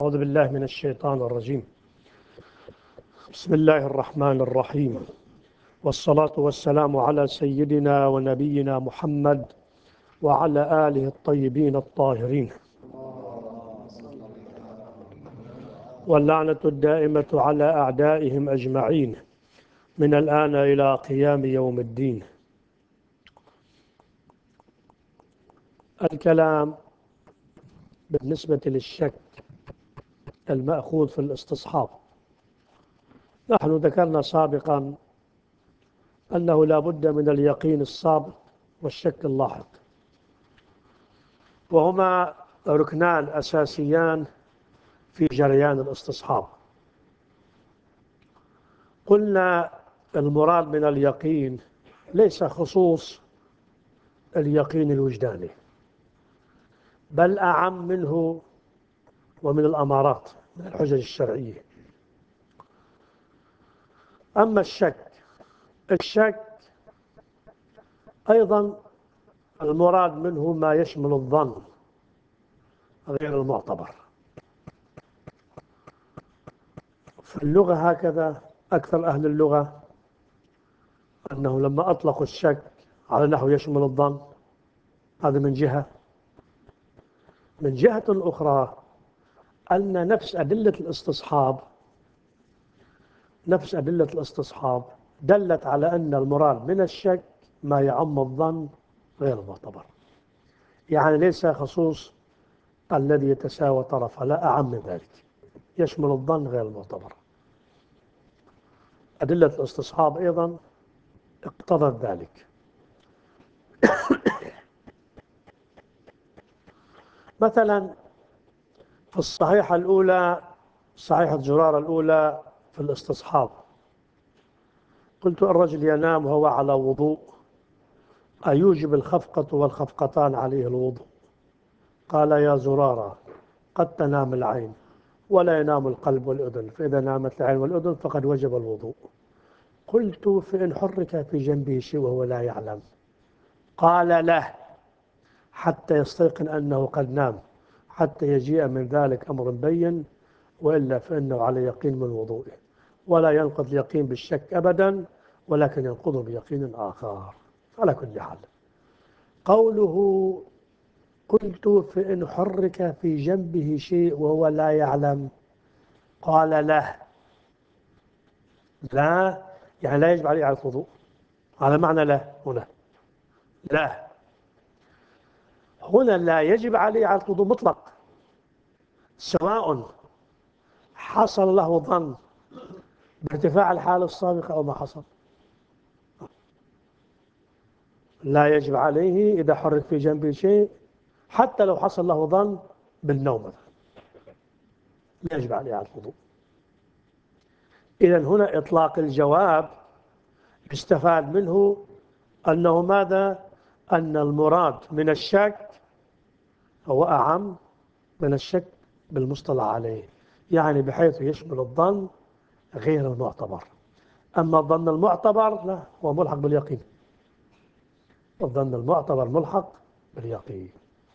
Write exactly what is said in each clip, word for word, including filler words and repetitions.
أعوذ بالله من الشيطان الرجيم. بسم الله الرحمن الرحيم، والصلاة والسلام على سيدنا ونبينا محمد وعلى آله الطيبين الطاهرين، واللعنة الدائمة على أعدائهم أجمعين من الآن إلى قيام يوم الدين. الكلام بالنسبة للشك المأخوذ في الاستصحاب. نحن ذكرنا سابقا أنه لا بد من اليقين السابق والشك اللاحق، وهما ركنان أساسيان في جريان الاستصحاب. قلنا المراد من اليقين ليس خصوص اليقين الوجداني، بل أعم منه ومن الأمارات، من الحجج الشرعية. أما الشك الشك أيضا المراد منه ما يشمل الظن غير المعتبر. في اللغة هكذا أكثر أهل اللغة أنه لما أطلقوا الشك على نحو يشمل الظن، هذا من جهة. من جهة أخرى أن نفس أدلة الاستصحاب نفس أدلة الاستصحاب دلت على أن المراد من الشك ما يعم الظن غير المعتبر، يعني ليس خصوص الذي يتساوى طرفه، لا، أعم من ذلك، يشمل الظن غير المعتبر. أدلة الاستصحاب أيضا اقتضت ذلك. مثلا في الصحيحة الأولى، صحيحة زرارة الأولى في الاستصحاب، قلت الرجل ينام وهو على وضوء، أيوجب الخفقة والخفقتان عليه الوضوء؟ قال يا زرارة قد تنام العين ولا ينام القلب والأذن، فإذا نامت العين والأذن فقد وجب الوضوء. قلت فإن حرك في جنبه شيء وهو لا يعلم؟ قال له حتى يستيقن أنه قد نام، حتى يجيء من ذلك أمر بين، وإلا فإنه على يقين من وضوئه، ولا ينقض اليقين بالشك أبدا، ولكن ينقضه بيقين آخر. على كل حال، قوله قلت فإن حرك في جنبه شيء وهو لا يعلم، قال له لا، يعني لا يجب عليه على الوضوء، هذا معنى لا. هنا لا، هنا لا يجب عليه على الوضوء مطلق، سواء حصل له ظن بارتفاع الحالة السابقة أو ما حصل. لا يجب عليه إذا حرك في جنبه شيء، حتى لو حصل له ظن بالنوم مثلا، لا يجب عليه على الوضوء. إذا هنا إطلاق الجواب استفاد منه أنه ماذا؟ أن المراد من الشك هو أعم من الشك بالمصطلح عليه، يعني بحيث يشمل الظن غير المعتبر. أما الظن المعتبر لا، هو ملحق باليقين. الظن المعتبر ملحق باليقين.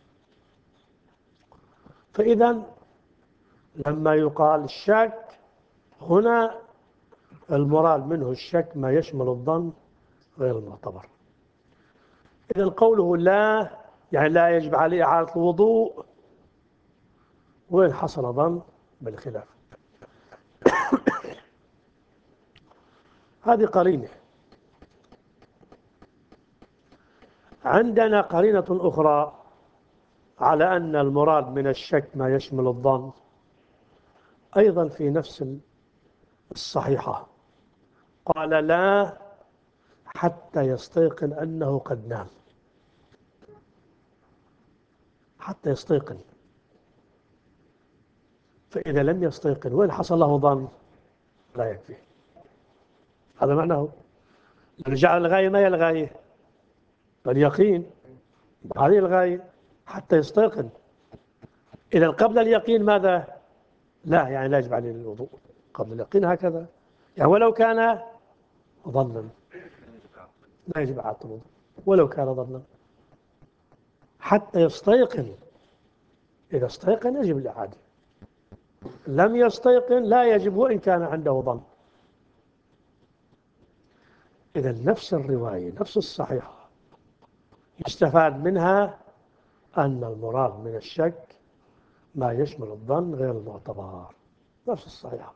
فإذا لما يقال الشك هنا المراد منه الشك ما يشمل الظن غير المعتبر. إذا قوله لا يعني لا يجب عليه إعادة الوضوء، وين حصل ظن بالخلاف. هذه قرينة. عندنا قرينة أخرى على أن المراد من الشك ما يشمل الظن، أيضا في نفس الصحيحة، قال لا حتى يستيقن أنه قد نام، حتى يستيقن. فإذا لم يستيقن وين حصل له ظن لا يكفي. هذا معناه، لأن جعل الغاية ما هي الغاية؟ اليقين. هذه الغاية حتى يستيقن. إذا قبل اليقين ماذا؟ لا، يعني لا يجب عليه الوضوء قبل اليقين، هكذا يعني ولو كان ظنا لا يجب عليه الوضوء، ولو كان ظنا حتى يستيقن. إذا استيقن يجب الإعادة. لم يستيقن لا يجب وإن كان عنده ظن. إذا نفس الرواية نفس الصحيحة يستفاد منها أن المراد من الشك ما يشمل الظن غير المعتبر. نفس الصحيحة،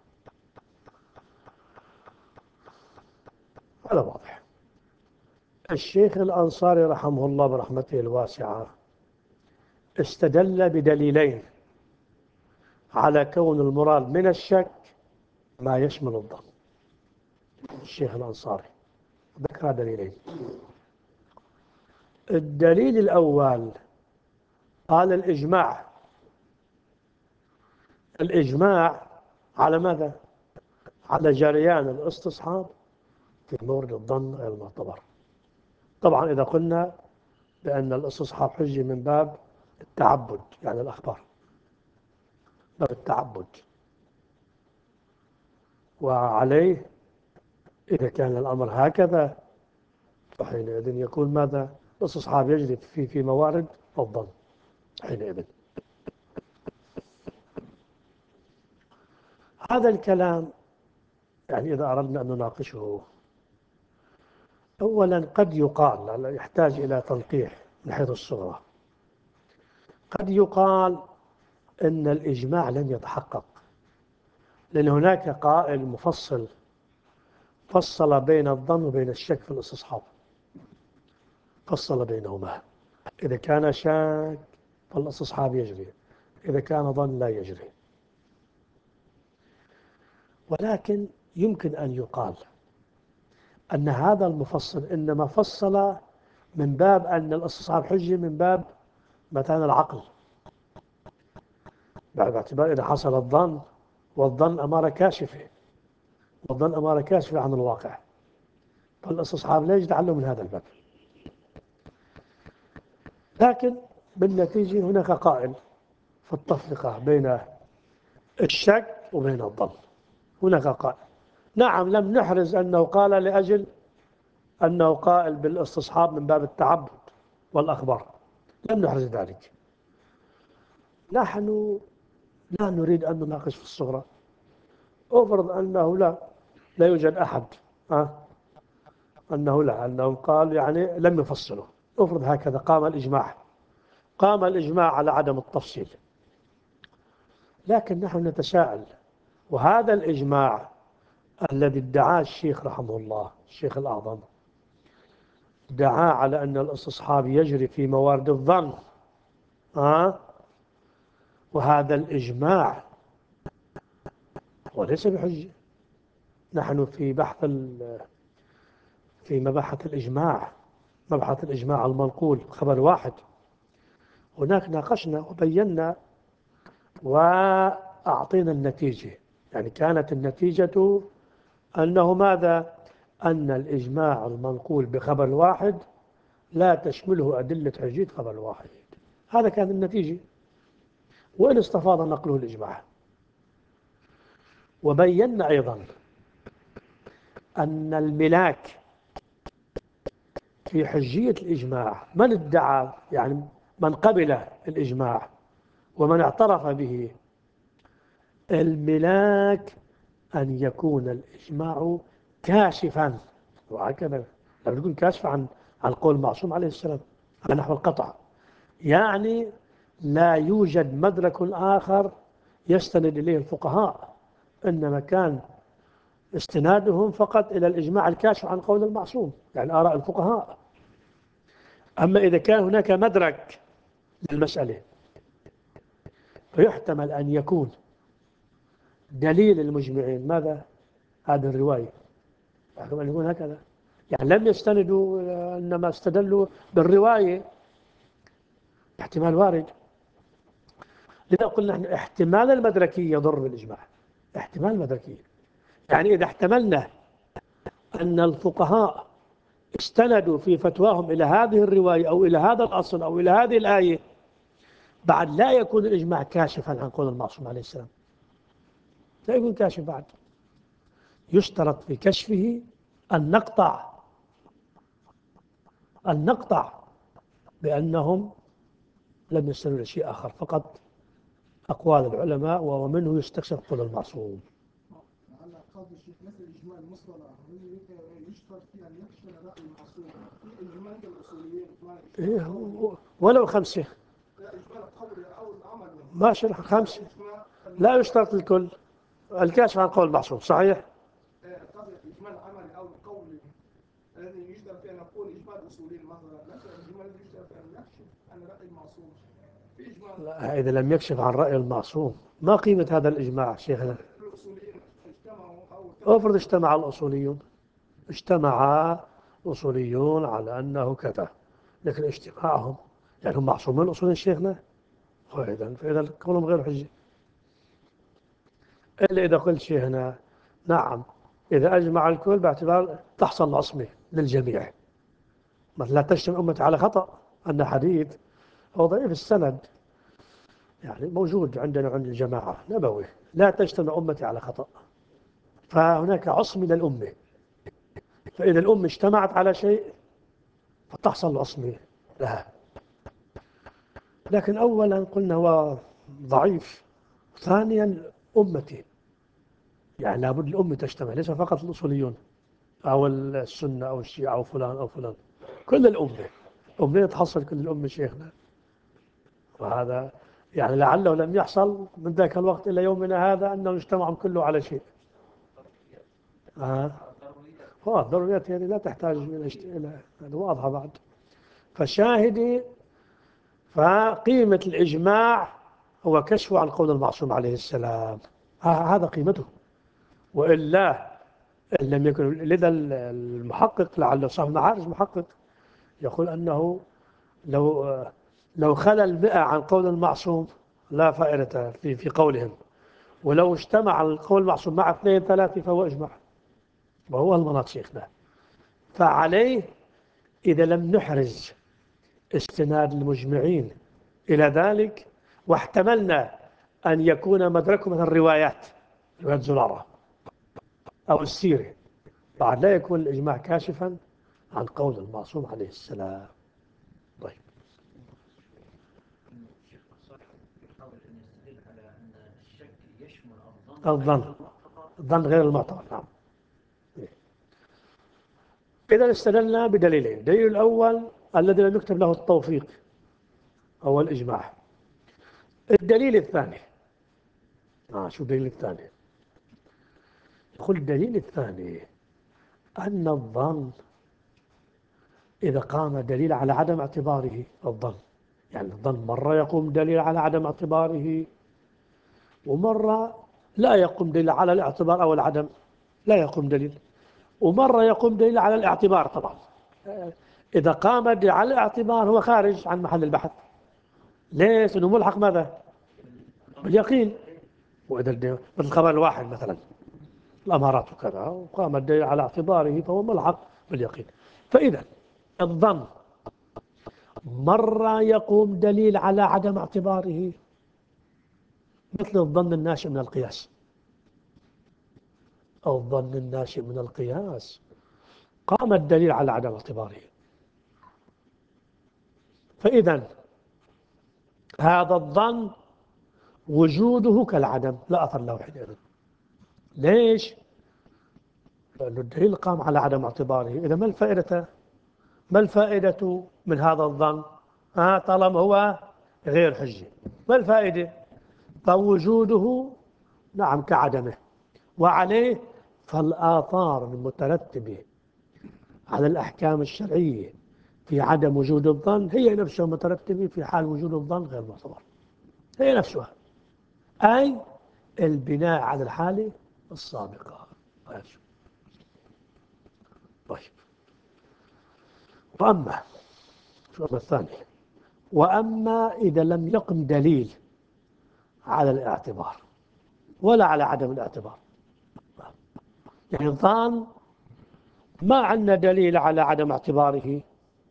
هذا واضح. الشيخ الأنصاري رحمه الله برحمته الواسعة استدل بدليلين على كون المراد من الشك ما يشمل الظن. الشيخ الأنصاري ذكر دليلين. الدليل الأول قال الإجماع. الإجماع على ماذا؟ على جريان الاستصحاب في مورد الظن غير المعتبر. طبعا إذا قلنا بأن الاستصحاب حجة من باب التعبد، يعني الأخبار باب التعبد، وعليه إذا كان الأمر هكذا فحينئذ يكون ماذا؟ الاستصحاب يجري في في موارد الظن حينئذ. هذا الكلام يعني إذا أردنا أن نناقشه، أولا قد يقال، يحتاج إلى تنقيح من حيث الصورة، قد يقال أن الإجماع لم يتحقق، لأن هناك قائل مفصل فصل بين الظن وبين الشك في الاستصحاب، فصل بينهما. إذا كان شاك فالاستصحاب يجري، إذا كان ظن لا يجري. ولكن يمكن أن يقال أن هذا المفصل إنما فصل من باب أن الاستصحاب حجة من باب مثلا العقل، باعتبار إذا حصل الظن، والظن أمارة كاشفة، والظن أمارة كاشفة عن الواقع، فالاستصحاب لا يجعله من هذا الباب. لكن بالنتيجة هناك قائل في التفرقة بين الشك وبين الظن، هناك قائل نعم لم نحرز أنه قال لأجل أنه قائل بالاستصحاب من باب التعبد والأخبار، لم نحرز ذلك. نحن لا نريد أن نناقش في الصغرى. أفرض أنه لا لا يوجد أحد أه؟ أنه لا أنهم قال يعني لم يفصلوا، أفرض هكذا قام الإجماع، قام الإجماع على عدم التفصيل. لكن نحن نتساءل، وهذا الإجماع الذي ادعاه الشيخ رحمه الله الشيخ الأعظم، دعا على أن الاستصحاب يجري في موارد الظن أه؟ وهذا الإجماع وليس بحجة. نحن في بحث في مباحث الإجماع، مبحث الإجماع المنقول خبر واحد، هناك ناقشنا وبينا وأعطينا النتيجة. يعني كانت النتيجة أنه ماذا؟ أن الإجماع المنقول بخبر واحد لا تشمله أدلة حجية خبر واحد. هذا كان النتيجة، وإن استفاض نقله الإجماع. وبينا أيضا أن الملاك في حجية الإجماع من ادعى، يعني من قبل الإجماع ومن اعترف به، الملاك أن يكون الإجماع كاشفا، وهكذا لما يكون كاشفا عن عن قول المعصوم عليه السلام على نحو القطع، يعني لا يوجد مدرك آخر يستند إليه الفقهاء، إنما كان استنادهم فقط إلى الإجماع الكاشف عن قول المعصوم، يعني آراء الفقهاء. أما إذا كان هناك مدرك للمسألة فيحتمل أن يكون دليل المجمعين ماذا؟ هذه الرواية، يحتمل أن يكون هكذا، يعني لم يستندوا إنما استدلوا بالرواية، احتمال وارد. لذا قلنا نحن احتمال المدركية يضر بالإجماع، احتمال المدركية، يعني إذا احتملنا أن الفقهاء استندوا في فتواهم إلى هذه الرواية أو إلى هذا الأصل أو إلى هذه الآية، بعد لا يكون الإجماع كاشفا عن قول المعصوم عليه السلام، لا يكون كاشف بعد. يشترط في كشفه أن نقطع أن نقطع بأنهم لم يستندوا لشيء آخر، فقط أقوال العلماء ومنه يستكشف قول المعصوم. على قول الشيخ مثل إجماع المصطلح يشترط في أن يحصل رأي المعصوم في إجماع الاصوليين إيه ولو خمسة. لا إجماع القول أو العمل ماشي خمسة لا يشترط الكل. الكاشف عن قول المعصوم صحيح. قصد إجماع العمل أو القول الذي يشترط في أن نقول إجماع الاصوليين مثلا ليس الإجماع الذي يشترط في أن يكشف عن رأي المعصوم في إجماع. لا إذا لم يكشف عن رأي المعصوم ما قيمة هذا الإجماع شيخنا؟ الأصوليين اجتمعوا أو افرض اجتمع الأصوليون اجتمع الأصوليون على أنه كذا، لكن اجتماعهم يعني هم معصومين الأصوليين شيخنا؟ فإذا فإذا كونهم غير حجة. إلا إذا قلت شيخنا نعم إذا أجمع الكل باعتبار تحصل العصمة للجميع. مثلا لا تجتمع أمتي على خطأ، أن حديث هو ضعيف السند يعني موجود عندنا عند الجماعة نبوي لا تجتمع أمتي على خطأ، فهناك عصمة للأمة، فإذا الأمة اجتمعت على شيء فتحصل العصمة لها. لكن أولا قلنا هو ضعيف، ثانيا أمتي يعني لابد الأمة تجتمع ليس فقط الأصوليون أو السنة أو الشيعة أو فلان أو فلان، كل الأمة. أمة تحصل كل الأمة شيخنا، وهذا يعني لعله لم يحصل من ذاك الوقت إلى يومنا هذا أنه اجتمعوا كله على شيء. آه. هو الضروريات يعني لا تحتاج إلى هذا واضحة بعد. فالشاهد فقيمة الإجماع هو كشف عن قول المعصوم عليه السلام، هذا قيمته. وإلا إن لم يكن لذا المحقق لعله صاحب المعارج محقق يقول أنه لو لو خلا المئة عن قول المعصوم لا فائدة في في قولهم، ولو اجتمع القول المعصوم مع اثنين ثلاثة فهو إجماع، وهو المناط شيخنا. فعليه إذا لم نحرز استناد المجمعين إلى ذلك واحتملنا أن يكون مدركهم من الروايات روايات زرارة أو السيرة، بعد لا يكون الإجماع كاشفا عن قول المعصوم عليه السلام. طيب الظن الظن غير المعتبر. نعم. إذا استدلنا بدليلين، الدليل الأول الذي لم يكتب له التوفيق هو الإجماع. الدليل الثاني آه شو الدليل الثاني؟ يقول الدليل الثاني أن الظن إذا قام دليل على عدم اعتباره الظن، يعني الظن مرة يقوم دليل على عدم اعتباره ومرة لا يقوم دليل على الاعتبار أو العدم، لا يقوم دليل، ومرة يقوم دليل على الاعتبار. طبعا إذا قام دليل على الاعتبار هو خارج عن محل البحث. ليش؟ إنه ملحق ماذا؟ باليقين. وإذا مثل الخبر الواحد مثلا الأمارات وكذا وقام الدليل على اعتباره فهو ملحق باليقين. فإذا الظن مرة يقوم دليل على عدم اعتباره مثل الظن الناشئ من القياس، أو الظن الناشئ من القياس قام الدليل على عدم اعتباره. فإذا هذا الظن وجوده كالعدم لا أثر له حينئذ. ليش؟ لأن الدليل قام على عدم اعتباره. إذا ما الفائدة ما الفائدة من هذا الظن؟ آه طالما هو غير حجة ما الفائدة؟ فوجوده نعم كعدمه. وعليه فالآثار المترتبة على الأحكام الشرعية في عدم وجود الظن هي نفسها مترتبة في حال وجود الظن غير معتبر، هي نفسها، أي البناء على الحالة السابقة. طيب وأما الشغل الثاني وأما إذا لم يقم دليل على الاعتبار ولا على عدم الاعتبار، يعني الظن ما عندنا دليل على عدم اعتباره،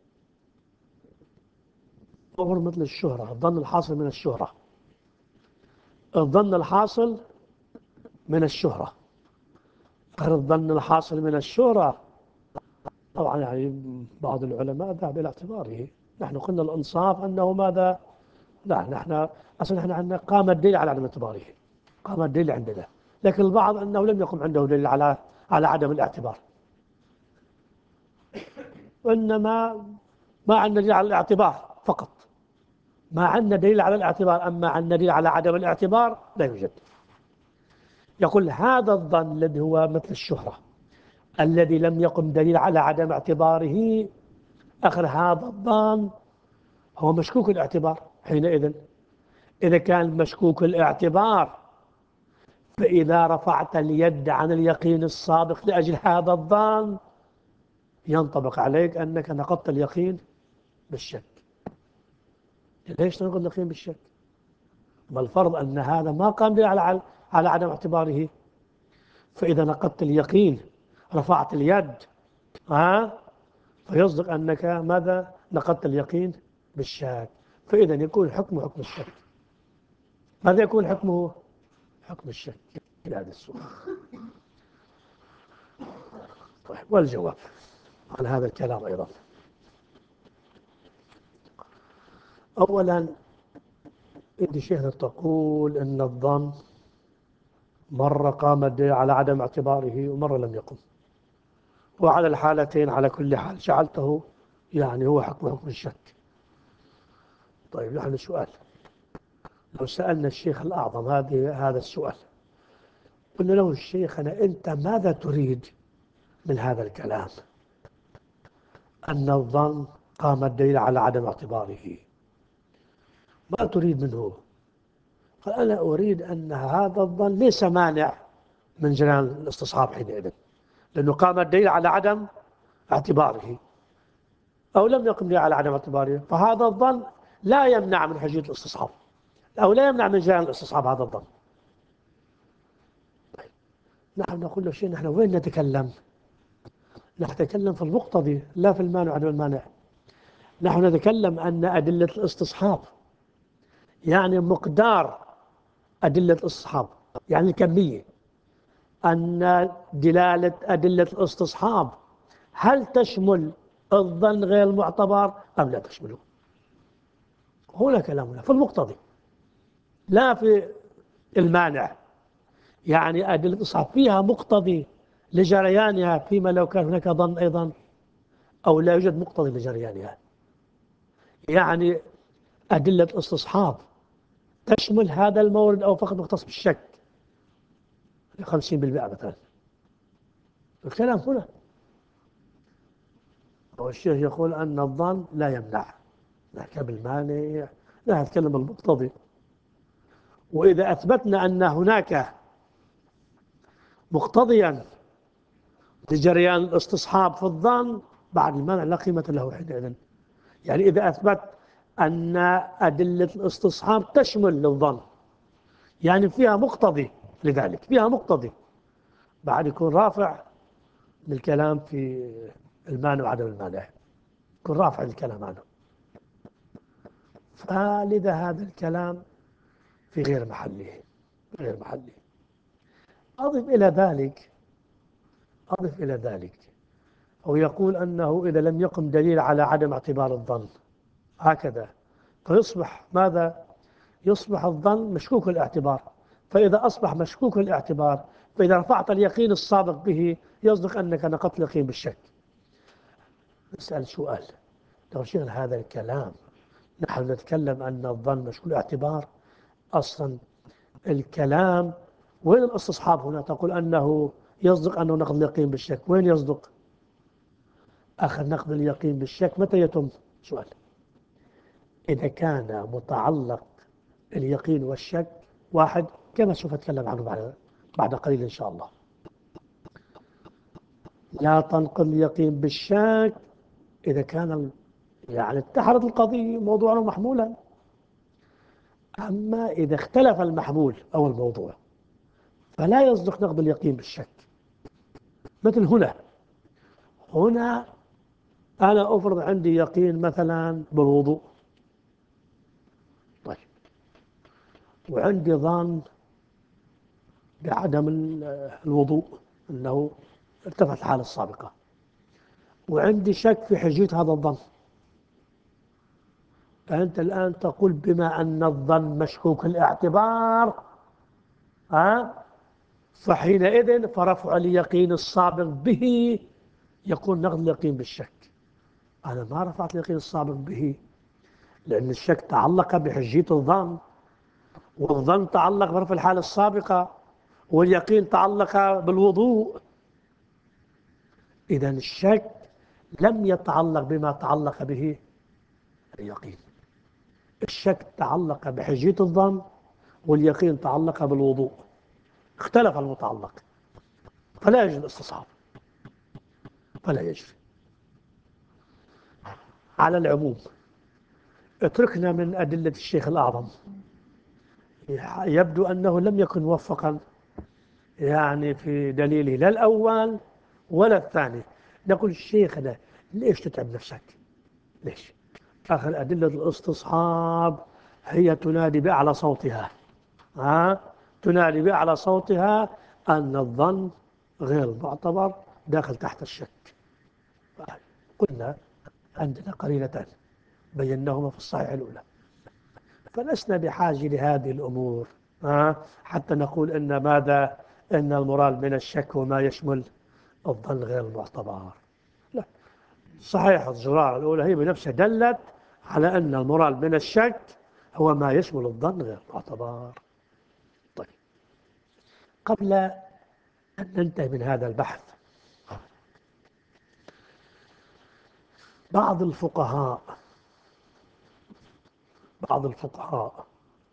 أمر مثل الشهرة، الظن الحاصل من الشهرة، الظن الحاصل من الشهرة غير الظن الحاصل من الشهرة. طبعا يعني بعض العلماء ذهب إلى اعتباره. نحن قلنا الإنصاف أنه ماذا لا نحن أصلا نحن عندنا قام الدليل على عدم اعتباره، قام الدليل عندنا، لكن البعض أنه لم يقم عنده دليل على على عدم الاعتبار، وإنما ما عندنا دليل على الاعتبار فقط، ما عندنا دليل على الاعتبار، أما عندنا دليل على عدم الاعتبار لا يوجد. يقول هذا الظن الذي هو مثل الشهرة الذي لم يقم دليل على عدم اعتباره، آخر هذا الظن هو مشكوك الاعتبار. حينئذ إذا كان مشكوك الاعتبار، فإذا رفعت اليد عن اليقين السابق لأجل هذا الظن ينطبق عليك أنك نقضت اليقين بالشك. ليش تنقض اليقين بالشك؟ ما الفرض أن هذا ما قام دليل على على عدم اعتباره، فإذا نقضت اليقين رفعت اليد ها فيصدق أنك ماذا نقضت اليقين بالشك، فإذا يكون حكمه حكم الشك. ماذا يكون حكمه؟ حكم الشك في هذا السؤال. طيب، والجواب عن هذا الكلام أيضا، أولا إنت شيخنا تقول أن الظن مرة قام الدليل على عدم اعتباره ومرة لم يقم، وعلى الحالتين على كل حال جعلته يعني هو حكم حكم الشك. طيب نحن سؤال، لو سألنا الشيخ الأعظم هذه هذا السؤال، قلنا له شيخنا أنت ماذا تريد من هذا الكلام أن الظن قام الدليل على عدم اعتباره، ما تريد منه؟ قال أنا أريد أن هذا الظن ليس مانع من جريان الاستصحاب حينئذ، لأنه قام الدليل على عدم اعتباره أو لم يقم دليل على عدم اعتباره، فهذا الظن لا يمنع من حجية الاستصحاب أو لا يمنع من جريان الاستصحاب هذا الظن. طيب. نحن نقول له شيء، نحن وين نتكلم؟ نحن نتكلم في المقتضي لا في المانع وعدم المانع. نحن نتكلم أن أدلة الاستصحاب يعني مقدار أدلة الاستصحاب، يعني الكمية، أن دلالة أدلة الاستصحاب هل تشمل الظن غير المعتبر أم لا تشمله؟ هنا كلامنا في المقتضي لا في المانع، يعني أدلة الاستصحاب فيها مقتضي لجريانها فيما لو كان هناك ظن أيضا أو لا يوجد مقتضي لجريانها. يعني أدلة الاستصحاب تشمل هذا المورد أو فقط مختص بالشك خمسين بالمئة مثلا. الكلام هنا والشيخ يقول أن الظن لا يمنع، نحكي بالمانع لا نتكلم بالمقتضي. وإذا أثبتنا أن هناك مقتضيا لجريان الاستصحاب في الظن بعد المانع لا قيمة له حينئذ. يعني إذا أثبت أن أدلة الاستصحاب تشمل الظن يعني فيها مقتضي، لذلك فيها مقتضي، بعد يكون رافع للكلام في المانع وعدم المانع، يكون رافع الكلام عنه. فلذا هذا الكلام في غير محله، غير محله. أضف إلى ذلك أضف إلى ذلك أو يقول أنه إذا لم يقم دليل على عدم اعتبار الظن هكذا فيصبح ماذا؟ يصبح الظن مشكوك الاعتبار، فإذا أصبح مشكوك الاعتبار فإذا رفعت اليقين السابق به يصدق أنك نقضت اليقين بالشك. نسأل سؤال، لو شيخنا هذا الكلام نحن نتكلم أن الظن مشكوك الاعتبار، أصلا الكلام وين الاستصحاب هنا؟ تقول أنه يصدق أنه نقض اليقين بالشك، وين يصدق؟ آخر نقض اليقين بالشك متى يتم؟ سؤال، إذا كان متعلق اليقين والشك واحد كما سوف أتكلم عنه بعد بعد قليل إن شاء الله. لا تنقض اليقين بالشك إذا كان يعني اتحدت القضية موضوعا محمولا. أما إذا اختلف المحمول أو الموضوع فلا يصدق نقض اليقين بالشك. مثل هنا هنا أنا أفرض عندي يقين مثلا بالوضوء، طيب، وعندي ظن بعدم الوضوء أنه ارتفعت الحالة السابقة، وعندي شك في حجية هذا الظن. فأنت الآن تقول بما أن الظن مشكوك الاعتبار، ها، فحينئذ فرفع اليقين السابق به يكون نقض اليقين بالشك. أنا ما رفعت اليقين السابق به، لأن الشك تعلق بحجية الظن، والظن تعلق برفع الحالة السابقة، واليقين تعلق بالوضوء. إذن الشك لم يتعلق بما تعلق به اليقين. الشك تعلق بحجية الظن، واليقين تعلق بالوضوء. اختلف المتعلق، فلا يجوز الاستصحاب، فلا يجري. على العموم اتركنا من أدلة الشيخ الأعظم، يبدو أنه لم يكن موفقا يعني في دليله لا الأول ولا الثاني. نقول شيخنا ليش تتعب نفسك؟ ليش؟ آخر أدلة الاستصحاب هي تنادي بأعلى صوتها، ها؟ تنادي بأعلى صوتها أن الظن غير معتبر داخل تحت الشك. قلنا عندنا قرينتان بيناهما في الصحيح الأولى، فلسنا بحاجة لهذه الأمور ها؟ حتى نقول إن ماذا إن المراد من الشك وما يشمل الظن غير المعتبر. لا، صحيح الزرار الأولى هي بنفسها دلت على أن المراد من الشك هو ما يشمل الظن غير المعتبر. طيب، قبل أن ننتهي من هذا البحث، بعض الفقهاء بعض الفقهاء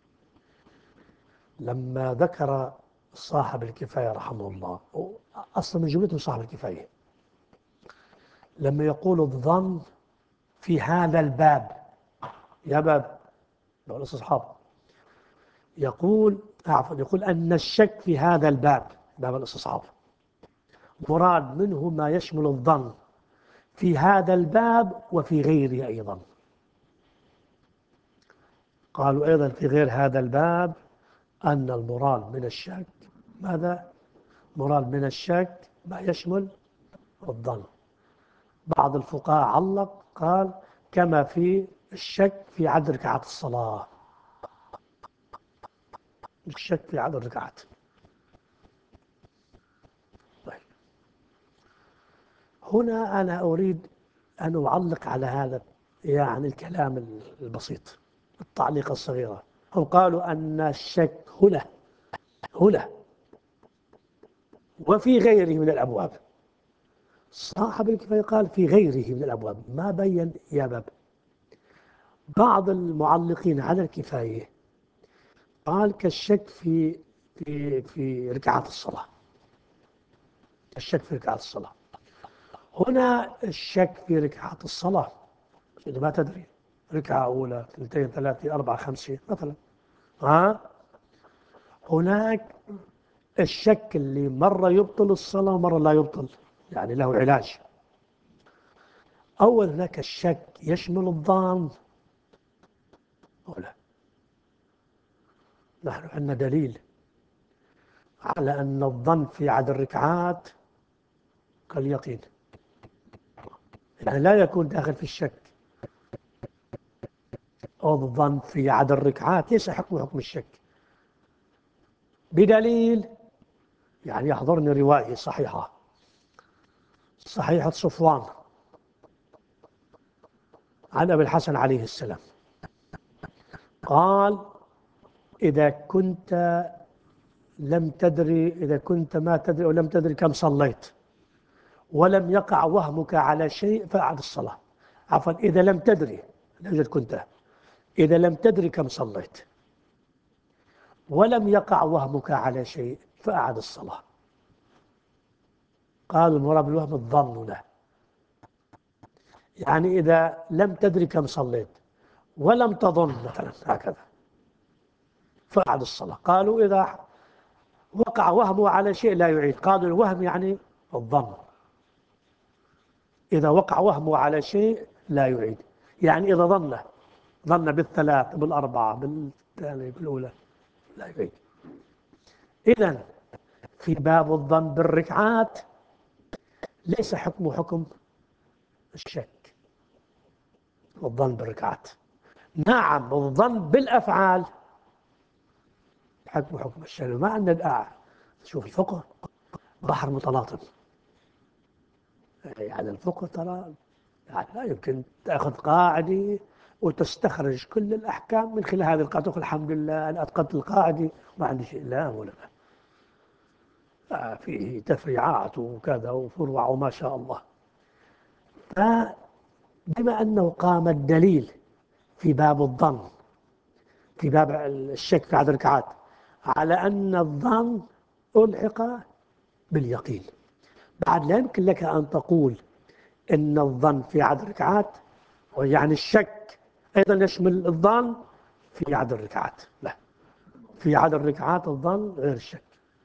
لما ذكر صاحب الكفاية رحمه الله، أصلا من جملته صاحب الكفاية، لما يقول الظن في هذا الباب، يا باب لو الاستصحاب، يقول عفوا يقول أن الشك في هذا الباب، باب الاستصحاب، مراد منه ما يشمل الظن في هذا الباب وفي غيره أيضا. قالوا أيضا في غير هذا الباب أن المراد من الشك ماذا؟ مراد من الشك ما يشمل الظن. بعض الفقهاء علق قال كما في الشك في عدد ركعات الصلاة، الشك في عدد الركعات. طيب، هنا أنا أريد أن أعلق على هذا يعني الكلام البسيط، التعليقة الصغيرة. هم قالوا أن الشك هنا هنا وفي غيره من الأبواب. صاحب الكفاية قال في غيره من الأبواب، ما بين يا باب. بعض المعلقين على الكفاية قال كالشك في في في ركعات الصلاة، الشك في ركعات الصلاة. هنا الشك في ركعات الصلاة اللي ما تدري ركعة أولى اثنتين ثلاثة أربعة خمسة مثلا، ها؟ هناك الشك اللي مرة يبطل الصلاة ومرة لا يبطل، يعني له علاج. أول هناك الشك يشمل الظن ولا؟ نحن عندنا دليل على أن الظن في عدد الركعات كاليقين، يعني لا يكون داخل في الشك. الظن في عدد الركعات ليس حكم حكم الشك، بدليل يعني يحضرني رواية صحيحة صحيحة صفوان عن أبي الحسن عليه السلام قال إذا كنت لم تدري إذا كنت ما تدري أو لم تدري كم صليت ولم يقع وهمك على شيء فأعد الصلاة. عفوا، إذا لم تدري، لا يوجد كنت، إذا لم تدري كم صليت ولم يقع وهمك على شيء فأعد الصلاة. قال المراد بالوهم الظن له، يعني إذا لم تدري كم صليت ولم تظن مثلا هكذا فأعد الصلاة. قالوا إذا وقع وهمه على شيء لا يعيد. قالوا الوهم يعني الظن، إذا وقع وهمه على شيء لا يعيد، يعني إذا ظن ظن بالثلاث بالأربعة بالثانية بالأولى لا يعيد. إذن في باب الظن بالركعات ليس حكمه حكم الشك، الظن بالركعات نعم الظن بالأفعال حكم حكم الشرع، ما عندنا الآع. شوف الفقه بحر متلاطم، يعني الفقه ترى يعني لا يمكن تأخذ قاعدة وتستخرج كل الأحكام من خلال هذه القاعدة تقول الحمد لله أنا أتقنت القاعدة ما عندي شيء. لا ولا لا، فيه تفريعات وكذا وفروع وما شاء الله. فبما أنه قام الدليل في باب الظن، في باب الشك في عدد الركعات، على أن الظن ألحق باليقين، بعد لا يمكن لك أن تقول إن الظن في عدد الركعات ويعني الشك أيضا يشمل الظن في عدد الركعات. لا، في عدد الركعات الظن غير الشك.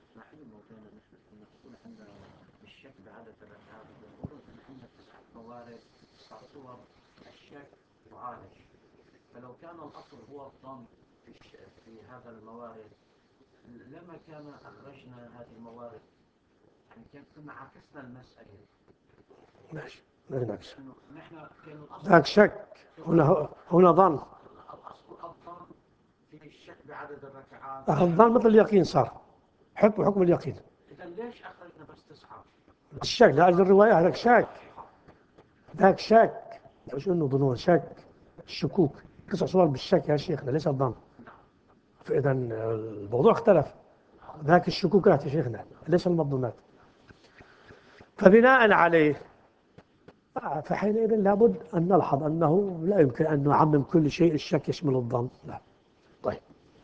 الشك بعدد الركعات يقولون ان عندنا تسعة موارد صور الشك معالج، فلو كان الاصل هو الظن في, في هذا الموارد لما كان اخرجنا هذه الموارد، يعني كان كنا عكسنا المساله. ماشي نعكس، نحن كان ذاك شك، هنا هنا ظن. الاصل الظن في الشك بعدد الركعات، الظن مثل اليقين صار حكم حكم اليقين. اذا ليش اخرجنا بس تسعه؟ الشك لأجل الرواية هذاك شك، ذاك شك مش انه ظنون، شك الشكوك تسع صور بالشك يا شيخنا ليس الظن. فاذا الموضوع اختلف، ذاك الشكوكات يا شيخنا ليس المظنونات. فبناء عليه فحينئذ لابد ان نلحظ انه لا يمكن ان نعمم كل شيء الشك يشمل الظن. لا. طيب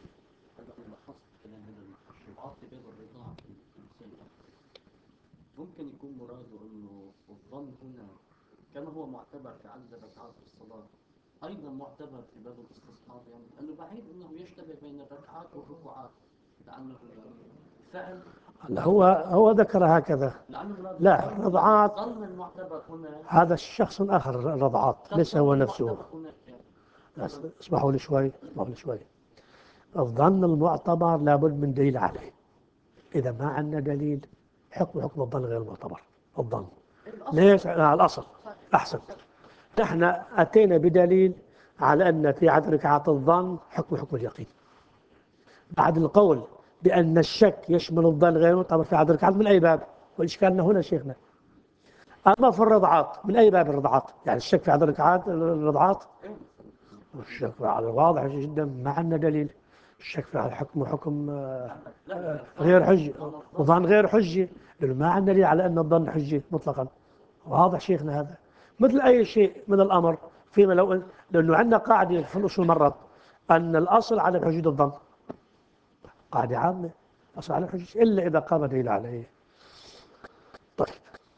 ممكن يكون مراده انه الظن هنا كما هو معتبر في عدد الركعات في الصلاة ايضا معتبر في باب الاستصحاب، يعني لانه بعيد انه يشتبه بين الركعات والركوعات، لانه فعل هو هو ذكر هكذا. لا الرضعات ظن المعتبر هنا هذا الشخص اخر، الرضعات ليس هو نفسه. اسمحوا لي شوي، اسمحوا لي شوي. الظن المعتبر لابد من دليل عليه. إذا ما عندنا دليل حكم حكم الظن غير معتبر. الظن ليش؟ آه الأصل أحسن. نحن أتينا بدليل على أن في عدد ركعات الظن حكم حكم اليقين، بعد القول بأن الشك يشمل الظن غير معتبر في عدد ركعات من أي باب؟ والإشكالنا هنا شيخنا. أما في الرضعات من أي باب الرضعات؟ يعني الشك في عدد ركعات الرضعات الشك على واضح جدا، ما عندنا دليل. الشك في الحكم حكم غير حجة، وظن غير حجة، لأنه ما عندنا دليل على أن الظن حجة مطلقا. واضح شيخنا هذا مثل أي شيء من الأمر، فيما لو لأنه عندنا قاعدة في الأصول مرت أن الأصل على حجة الظن، قاعدة عامة أصل على حجة إلا إذا قام دليل عليه. طيب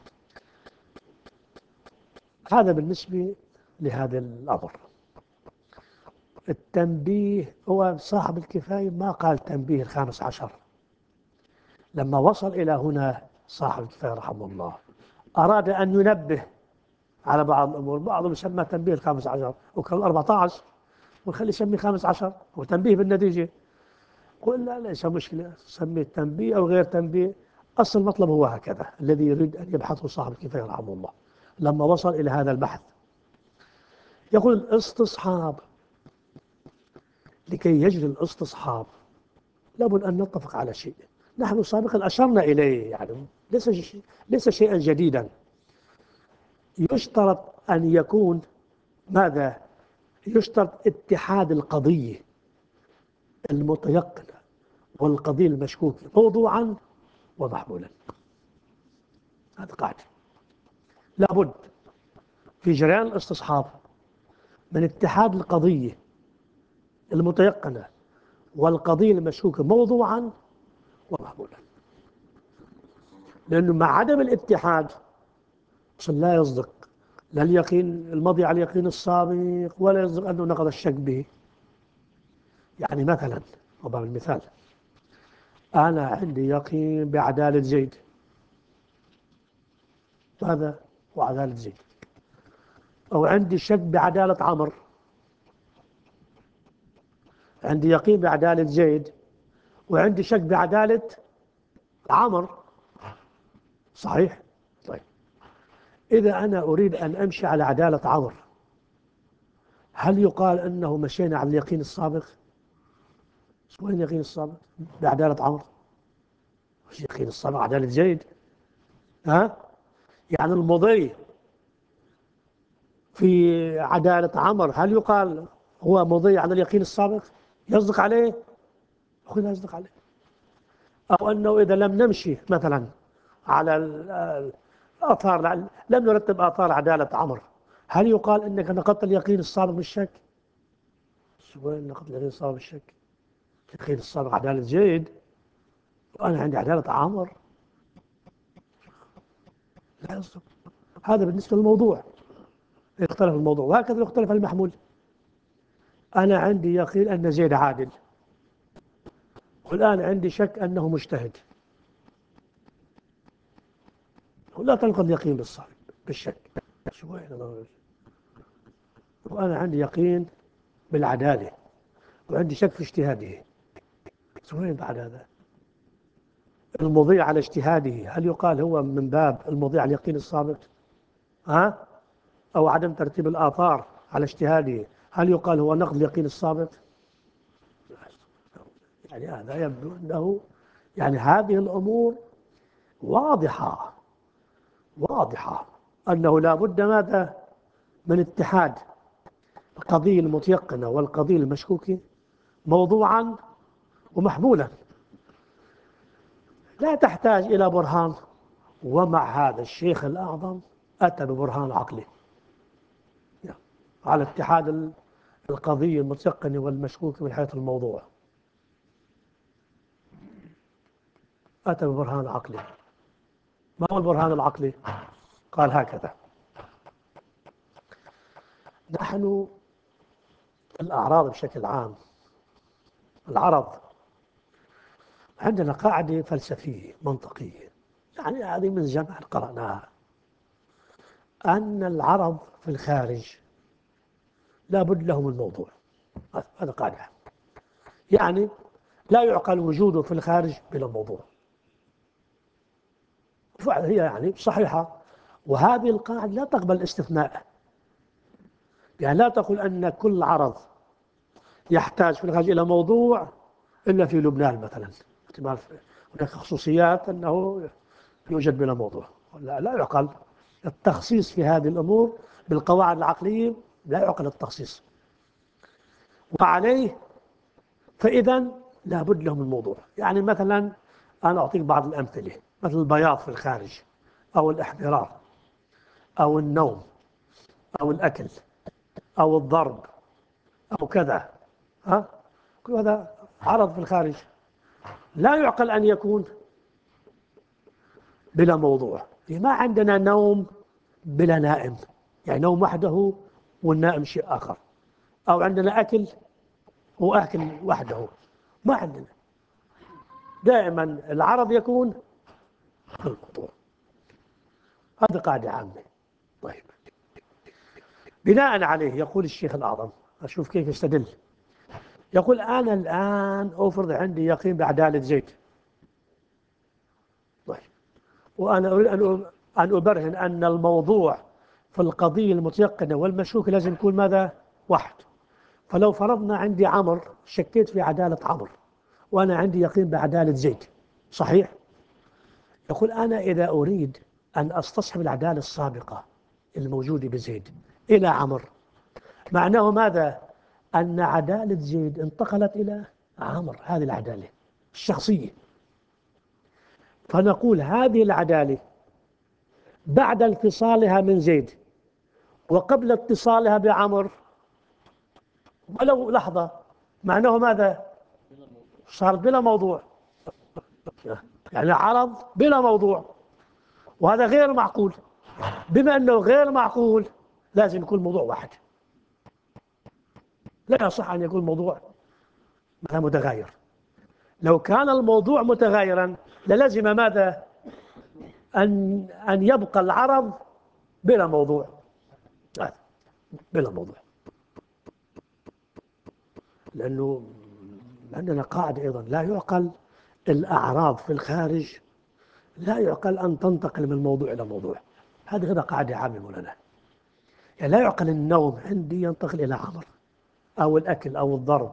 هذا بالنسبة لهذا الأمر. التنبيه هو صاحب الكفاية ما قال تنبيه الخامس عشر. لما وصل إلى هنا صاحب الكفاية رحمه الله أراد أن ينبه على بعض الأمور، بعضهم يسمى تنبيه الخامس عشر وكان أربعة عشر ونخلي يسميه خامس عشر وتنبيه بالنتيجة. قلنا ليس مشكلة، سميه تنبيه أو غير تنبيه، أصل المطلب هو هكذا الذي يريد أن يبحثه صاحب الكفاية رحمه الله. لما وصل إلى هذا البحث يقول الاستصحاب، لكي يجري الاستصحاب لابد أن نتفق على شيء نحن سابقا أشرنا إليه، يعني ليس شيء ليس شيئا جديدا. يشترط أن يكون ماذا؟ يشترط اتحاد القضية المتيقنة والقضية المشكوكة موضوعا ومحمولا. هذا قاعدة لابد في جريان الاستصحاب من اتحاد القضية المتيقنة والقضية المشكوكة موضوعا ومحمولا، لأنه مع عدم الاتحاد لا يصدق لا اليقين المضي على اليقين السابق ولا يصدق أنه نقض الشك به. يعني مثلا أضرب المثال، أنا عندي يقين بعدالة زيد، هذا وعدالة زيد، أو عندي شك بعدالة عمرو، عندي يقين بعدالة زيد وعندي شك بعدالة عمرو، صحيح؟ طيب إذا أنا أريد أن أمشي على عدالة عمرو، هل يقال أنه مشينا على اليقين السابق؟ وين اليقين السابق؟ بعدالة عمرو. مش اليقين السابق عدالة زيد. ها؟ يعني المضي في عدالة عمرو هل يقال هو مضي على اليقين السابق؟ يصدق عليه؟ أخوي لا يصدق عليه. أو أنه إذا لم نمشي مثلا على الآثار، لم نرتب آثار عدالة عمرو، هل يقال أنك نقضت اليقين السابق بالشك؟ وين نقضت اليقين السابق بالشك؟ اليقين السابق عدالة زيد وأنا عندي عدالة عمرو. لا يصدق. هذا بالنسبة للموضوع، يختلف الموضوع، وهكذا يختلف المحمول. أنا عندي يقين أن زيد عادل، والآن عندي شك أنه مجتهد، ولا تنقض اليقين بالصالح بالشك. شوي وأنا عندي يقين بالعدالة وعندي شك في اجتهاده. وين بعد هذا؟ المضي على اجتهاده هل يقال هو من باب المضي على اليقين السابق؟ ها؟ أو عدم ترتيب الآثار على اجتهاده هل يقال هو نقض اليقين السابق؟ يعني هذا يبدو أنه يعني هذه الأمور واضحة واضحة أنه لا بد ماذا من اتحاد القضية المتيقنة والقضية المشكوكة موضوعا ومحمولا، لا تحتاج إلى برهان. ومع هذا الشيخ الأعظم أتى ببرهان عقلي على اتحاد القضية المتيقنة والمشكوكة من حيث الموضوع. أتى ببرهان عقلي. ما هو البرهان العقلي؟ قال هكذا: نحن الأعراض بشكل عام، العرض عندنا قاعدة فلسفية منطقية، يعني هذه من زمان قرأناها، أن العرض في الخارج لا بد له من موضوع. هذا قاعدة، يعني لا يعقل وجوده في الخارج بلا موضوع. هي يعني صحيحة، وهذه القاعدة لا تقبل استثناء. يعني لا تقول أن كل عرض يحتاج في الخارج إلى موضوع إلا في لبنان مثلا، هناك خصوصيات أنه يوجد بلا موضوع. لا, لا يعقل التخصيص في هذه الأمور بالقواعد العقلية، لا يعقل التخصيص. وعليه فإذا لا بد له من موضوع. يعني مثلا أنا أعطيك بعض الأمثلة، مثل البياض في الخارج أو الاحمرار أو النوم أو الأكل أو الضرب أو كذا، ها؟ كل هذا عرض في الخارج، لا يعقل أن يكون بلا موضوع. ما عندنا نوم بلا نائم، يعني نوم وحده والنائم شيء آخر، أو عندنا أكل وأكل وحده، ما عندنا. دائما العرض يكون في الموضوع. هذه قاعدة عامة. طيب، بناء عليه يقول الشيخ الأعظم، أشوف كيف يستدل. يقول أنا الآن أفرض عندي يقين بعدالة زيد، طيب، وأنا أريد أن أبرهن أن الموضوع في القضية المتيقنة والمشكوكة لازم يكون ماذا؟ واحد. فلو فرضنا عندي عمر، شكيت في عدالة عمر وأنا عندي يقين بعدالة زيد، صحيح؟ يقول أنا إذا أريد أن أستصحب العدالة السابقة الموجودة بزيد إلى عمر، معناه ماذا؟ أن عدالة زيد انتقلت إلى عمر، هذه العدالة الشخصية. فنقول هذه العدالة بعد انفصالها من زيد وقبل اتصالها بعمر ولو لحظة، معناه ماذا؟ صار بلا موضوع، يعني عرض بلا موضوع، وهذا غير معقول. بما أنه غير معقول لازم يكون موضوع واحد، لا يصح أن يكون موضوع متغير. لو كان الموضوع متغيرا للزم ماذا؟ أن أن يبقى العرض بلا موضوع، بلا موضوع، لأنه عندنا قاعدة أيضا لا يعقل الأعراض في الخارج، لا يعقل أن تنتقل من موضوع إلى موضوع. هذه هذا قاعدة عامة مولانا. يعني لا يعقل النوم عندي ينتقل إلى عمل أو الأكل أو الضرب،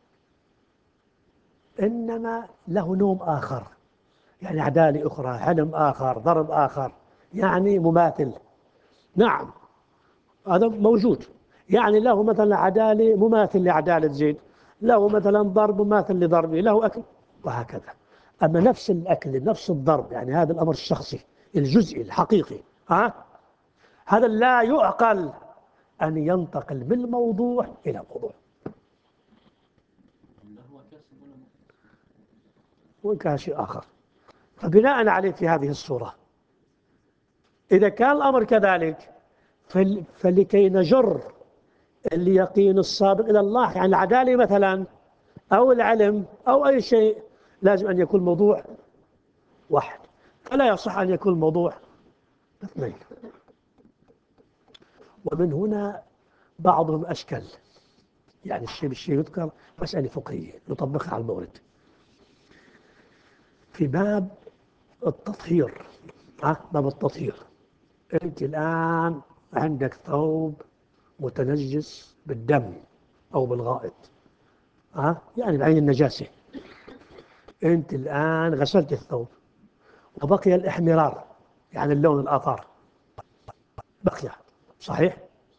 إنما له نوم آخر، يعني عدالة أخرى، علم آخر، ضرب آخر، يعني مماثل. نعم هذا موجود، يعني له مثلا عدالة مماثل لعدالة زيد، له مثلا ضرب مماثل لضربه، له أكل وهكذا. أما نفس الأكل نفس الضرب، يعني هذا الأمر الشخصي الجزئي الحقيقي، ها هذا لا يعقل أن ينتقل من موضوع إلى موضوع. وإن كان شيء آخر. فبناء عليه في هذه الصورة إذا كان الأمر كذلك، فل... فلكي نجر اليقين السابق إلى الله، يعني العدالة مثلا أو العلم أو أي شيء، لازم أن يكون موضوع واحد، فلا يصح أن يكون موضوع اثنين. ومن هنا بعضهم أشكل، يعني الشيء بالشيء يذكر مسألة فقهية نطبقها على المورد في باب التطهير. ها باب التطهير، أنت الآن عندك ثوب متنجس بالدم أو بالغائط، ها يعني بعين النجاسة، أنت الآن غسلت الثوب وبقي الإحمرار، يعني اللون الآثار بقي، صحيح؟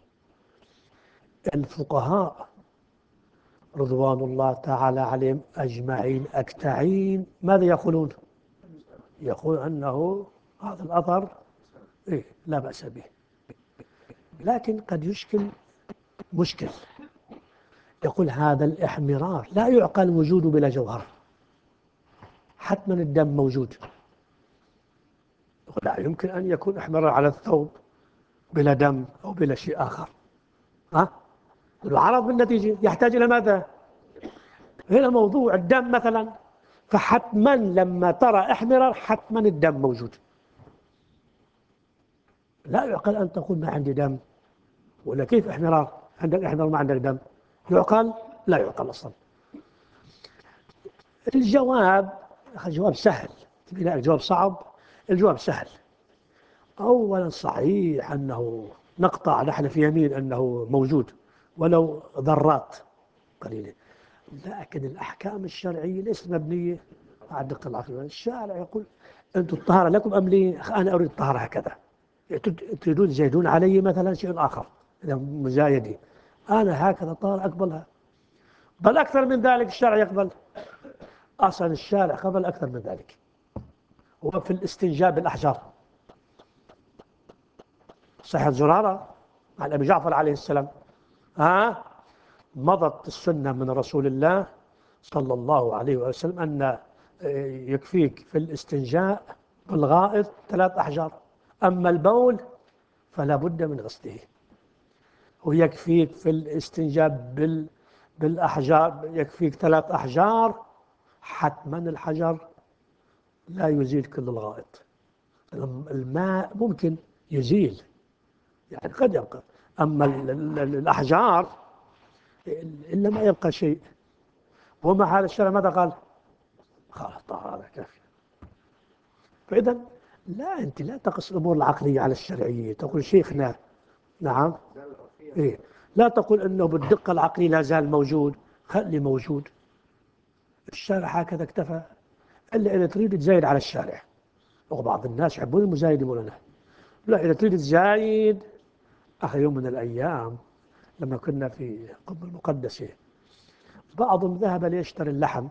الفقهاء رضوان الله تعالى عليهم أجمعين أكتعين ماذا يقولون؟ يقول أنه هذا الأثر إيه لا بأس به، لكن قد يشكل مشكل، يقول هذا الإحمرار لا يعقل وجوده بلا جوهر، حتما الدم موجود. لا يمكن أن يكون إحمرار على الثوب بلا دم أو بلا شيء آخر، ها؟ العرض بالنتيجة يحتاج إلى ماذا؟ هنا موضوع الدم مثلا، فحتما لما ترى احمرار حتما الدم موجود. لا يعقل أن تقول ما عندي دم، ولا كيف احمرار عندك احمرار ما عندك دم؟ يعقل؟ لا يعقل أصلا. الجواب الجواب سهل، تبي لا الجواب صعب، الجواب سهل. أولا صحيح أنه نقطع نحن في يمين أنه موجود ولو ذرات قليلة، لكن الأحكام الشرعية ليست مبنية على الدقة العقلية. الشارع يقول أنتم الطهارة لكم أم لي؟ أنا أريد الطهارة هكذا، تريدون تزيدون علي مثلا شيء آخر، إذا مزايدة، أنا هكذا الطهارة أقبلها، بل أكثر من ذلك الشارع يقبل. أصلا الشارع قبل أكثر من ذلك، هو في الاستنجاب بالأحجار. صحيح زرارة عن أبي جعفر عليه السلام، ها مضت السنة من رسول الله صلى الله عليه وسلم أن يكفيك في الاستنجاء بالغائط ثلاث أحجار، أما البول فلا بد من غسله. ويكفيك في الاستنجاب بال بالأحجار يكفيك ثلاث أحجار، حتما الحجر لا يزيل كل الغائط، الماء ممكن يزيل يعني قد يبقى، أما الأحجار إلا ما يبقى شيء. ومع هذا الشرع ماذا قال؟ قال الطهارة كافية. فإذا لا أنت لا تقص الأمور العقلية على الشرعية، تقول شيخنا نعم إيه، لا تقول أنه بالدقة العقلية لا زال موجود، خلي موجود. الشارع هكذا اكتفى، إلا إذا تريد تزايد على الشارع، وبعض الناس يحبون المزايد يقولون لا إذا تريد تزايد. آخر يوم من الأيام لما كنا في قبة المقدسة بعضهم ذهب ليشتري اللحم،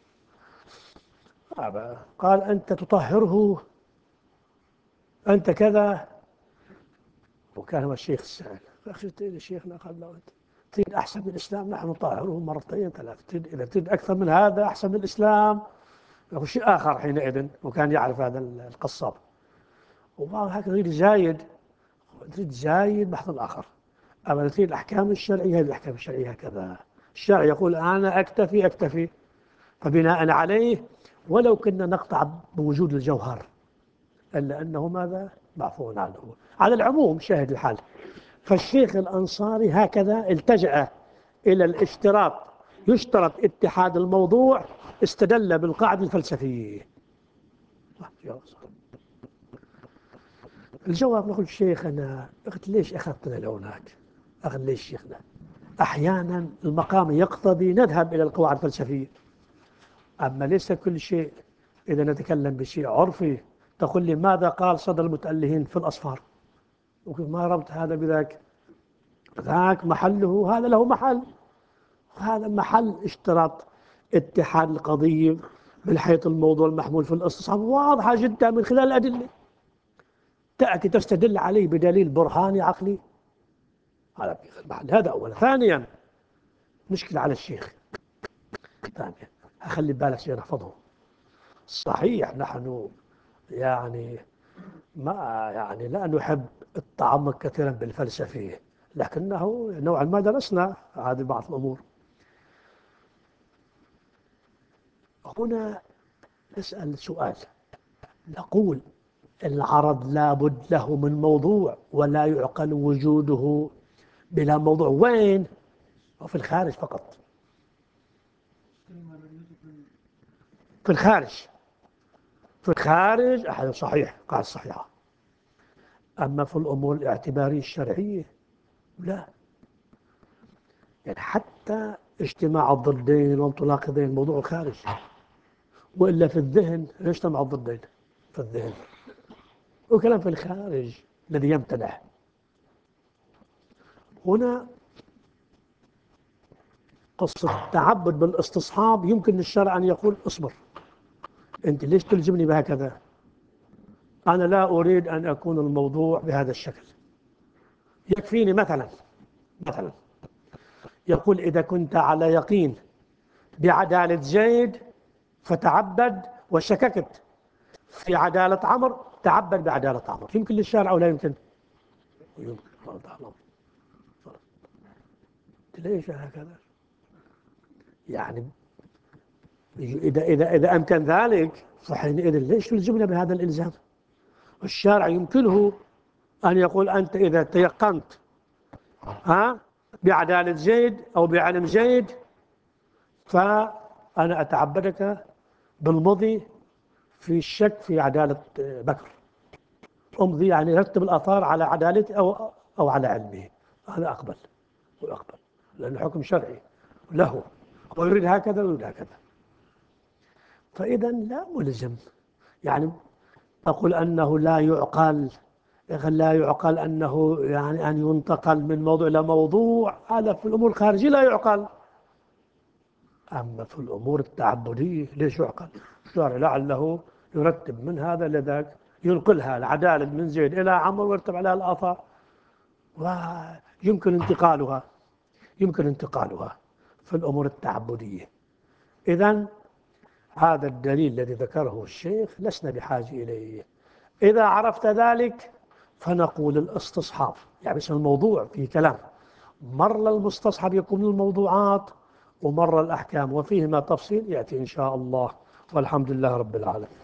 قال أنت تطهره أنت كذا، وكان هو الشيخ السائل، أخي تريد شيخنا؟ قال له أنت تريد أحسن من الإسلام نحن نطهره مرتين ثلاث، إذا تريد أكثر من هذا أحسن من الإسلام له شيء آخر حينئذ. وكان يعرف هذا القصاب. وبعض هكذا يريد زايد، تريد زايد بحث آخر. أما تريد الأحكام الشرعية، هذه الأحكام الشرعية هكذا، الشرع يقول أنا أكتفي أكتفي، فبناء عليه ولو كنا نقطع بوجود الجوهر إلا أنه ماذا؟ معفو عنه على العموم شاهد الحال. فالشيخ الأنصاري هكذا التجأ إلى الاشتراط، يشترط اتحاد الموضوع، استدل بالقاعدة الفلسفية. الجواب نقول شيخنا، قلت ليش أخذتنا لهناك؟ أخذ ليش شيخنا؟ أحيانا المقام يقتضي نذهب إلى القواعد الفلسفية، أما ليس كل شيء. إذا نتكلم بشيء عرفي تقول لي ماذا قال صدر المتألهين في الأصفار، وكيف ما ربط هذا بذاك؟ ذاك محله، هذا له محل، هذا محل اشتراط اتحاد القضية من حيث الموضوع المحمول في الاستصحاب واضحة جدا من خلال الأدلة، تأتي تستدل عليه بدليل برهاني عقلي، هذا في المحل. هذا أولا. ثانيا مشكلة على الشيخ، ثانيا أخلي بالك شيء نحفظه. صحيح نحن يعني ما يعني لا نحب التعمق كثيرا بالفلسفة، لكنه نوعا ما درسنا هذه بعض الأمور. هنا نسأل سؤال، نقول العرض لابد له من موضوع ولا يعقل وجوده بلا موضوع. وين؟ وفي الخارج فقط، في الخارج، في الخارج أحد صحيح، قال صحيحة. أما في الأمور الاعتبارية الشرعية لا، يعني حتى اجتماع الضدين والمتناقضين موضوع خارج، وإلا في الذهن يجتمع الضدين في الذهن، وكلام في الخارج الذي يمتنع. هنا قصة التعبد بالاستصحاب، يمكن للشرع أن يقول اصبر، أنت ليش تلزمني بهكذا؟ أنا لا أريد أن أكون الموضوع بهذا الشكل. يكفيني مثلا مثلا يقول إذا كنت على يقين بعدالة زيد فتعبد، وشككت في عدالة عمرو تعبد بعدالة عمرو. يمكن للشارع أو لا يمكن؟ يمكن. ليش هكذا؟ يعني إذا إذا إذا أمكن ذلك فحينئذ ليش تلزمنا بهذا الإلزام؟ الشارع يمكنه أن يقول أنت إذا تيقنت ها بعدالة زيد أو بعلم زيد فأنا أتعبدك بالمضي في الشك في عدالة بكر. أمضي يعني رتب الآثار على عدالته أو أو على علمه، هذا أقبل وأقبل، لأنه حكم شرعي له، ويريد هكذا ويريد هكذا. فإذا لا ملزم، يعني أقول أنه لا يعقل، لا يعقل أنه يعني أن ينتقل من موضوع إلى موضوع، هذا في الأمور الخارجية لا يعقل. أما في الأمور التعبدية ليش يعقل؟ الشارع لعله يرتب من هذا لذاك، ينقلها العدالة من زيد إلى عمرو ويرتب عليها الآثار، ويمكن انتقالها يمكن انتقالها في الأمور التعبدية. إذن هذا الدليل الذي ذكره الشيخ لسنا بحاجة إليه. إذا عرفت ذلك فنقول الاستصحاب، يعني اسم الموضوع في كلام، مرة المستصحب يكون الموضوعات ومرة الأحكام، وفيهما تفصيل يأتي إن شاء الله، والحمد لله رب العالمين.